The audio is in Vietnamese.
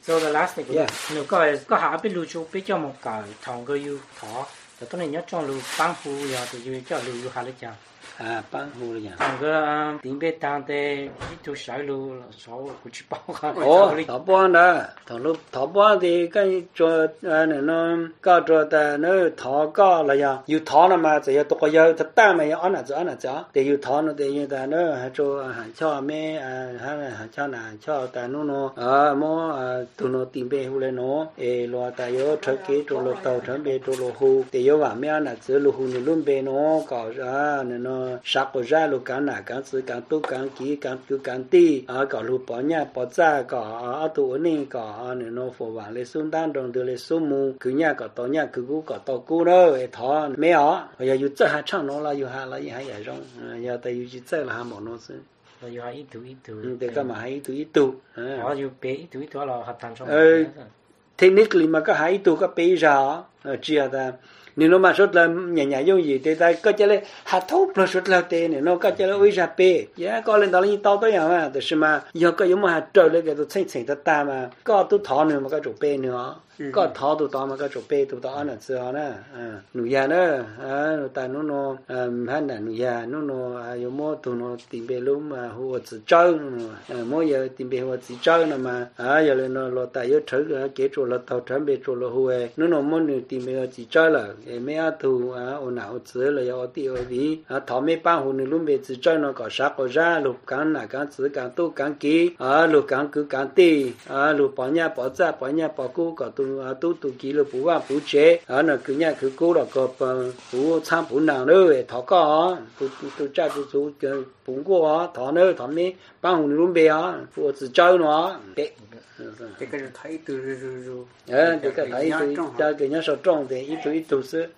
So the last thing, nếu có hạ biết lưu chú biết cho một cái thằng cái yêu thọ, thì tôi này nhớ trong lưu bán phu ya thì yêu cho lưu hạ lấy chăng. bán phu rồi thằng cái tiền bê tăng thế ít tu sai lưu số của chị bảo cả. Thọ bán đó, thọ bán thì cái cho này nó có cho ta nó thọ có là ya, yêu thọ nó mà chỉ tôi có yêu thật ta mà ăn là cho, thì yêu thọ nó thì yêu ta nó cho cho mẹ cho nào cho ta nó mò tụi nó tìm bê hu lên nó, lo ta yêu chơi cái chỗ lo tàu chơi bê chỗ lo hu, thì yêu vào mẹ là chỉ lo hu nó luôn bê nó có ra nó sắc có ra lo cả nà cả sự cả tu cả kỹ cả tu cả ti, có lo bỏ nhà bỏ ra có tụi này có nó phổ vàng lên xuân đan đồng từ lên xuân mù, cứ nhà có tàu nhà cứ cũ có tàu cũ đó, thọ mẹ bây giờ yêu chơi hai trăm nó là yêu hai là yêu hai vậy rồi, giờ ta yêu chỉ chơi là hai món nó xí. Rồi yêu hai ít tu. Để cái mà hai ít tu. Họ yêu bé ít tu là hợp thành trong. Technically mà có hai tu có bé ra, chia ra. Nếu nó mà sốt là nhẹ giống gì thì ta có cho lên hạt thốt nó sốt là tiền nó có cho lên uy ra bé, giá có lên đó là như tao tới mà,แต่是mà giờ có giống mà hạt trời lên cái tôi xem ta mà có tôi thọ nữa mà có chỗ bé nữa. Có thọ tụi tao mà có chỗ bê tụi tao là xưa nè, nụ già nữa, ta nó hắn là nụ già nó yêu mua tụi nó tìm bê luôn mà hồ chỉ chơi, mua giờ tìm bê hồ chỉ chơi nè mà, giờ lên nó lo ta yêu thử cái chỗ là tàu thuyền bê chỗ là hồ nó mua nụ tìm bê hồ chỉ chơi là, mấy tụi ôn nào chỉ là yêu tiêu gì, thọ mấy bao hồ nụ luôn bê chỉ chơi nó có sắc có ra lục cán là cán chỉ cán tu cán kỹ, lục cán cứ cán tì, lục bỏ nhà bỏ ra bỏ nhà bỏ cũ có tụi tu kỹ là phú và phú chế, nó cứ nhà cứ cố là có phú tham phú nào nữa, thọ có, tu cha tu phú của thọ nữa, thọ mấy bao hùng luôn bè phú chỉ chơi nó, cái thấy từ cái thấy từ cha cái nhà số trong thì ít tu